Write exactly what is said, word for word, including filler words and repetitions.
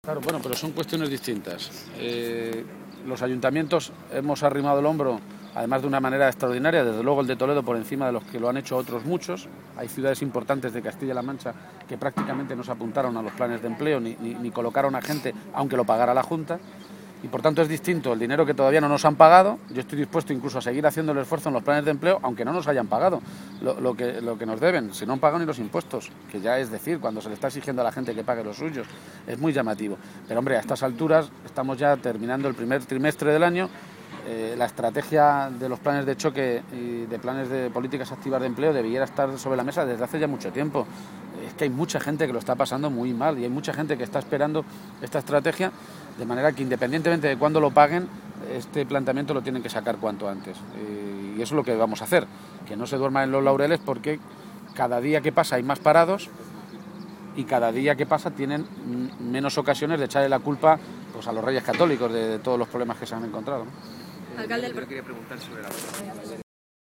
Claro, bueno, pero son cuestiones distintas. Eh, los ayuntamientos hemos arrimado el hombro, además de una manera extraordinaria, desde luego el de Toledo por encima de los que lo han hecho otros muchos. Hay ciudades importantes de Castilla-La Mancha que prácticamente no se apuntaron a los planes de empleo ni, ni, ni colocaron a gente, aunque lo pagara la Junta. Y por tanto es distinto el dinero que todavía no nos han pagado. Yo estoy dispuesto incluso a seguir haciendo el esfuerzo en los planes de empleo, aunque no nos hayan pagado lo, lo, que, lo que nos deben, si no han pagado ni los impuestos, que ya es decir, cuando se le está exigiendo a la gente que pague los suyos, es muy llamativo. Pero hombre, a estas alturas estamos ya terminando el primer trimestre del año. Eh, la estrategia de los planes de choque y de planes de políticas activas de empleo debiera estar sobre la mesa desde hace ya mucho tiempo. Es que hay mucha gente que lo está pasando muy mal y hay mucha gente que está esperando esta estrategia, de manera que independientemente de cuándo lo paguen, este planteamiento lo tienen que sacar cuanto antes. Eh, y eso es lo que vamos a hacer, que no se duerma en los laureles, porque cada día que pasa hay más parados y cada día que pasa tienen menos ocasiones de echarle la culpa pues, a los Reyes Católicos de, de todos los problemas que se han encontrado, ¿no? Alcalde, yo quería preguntar sobre la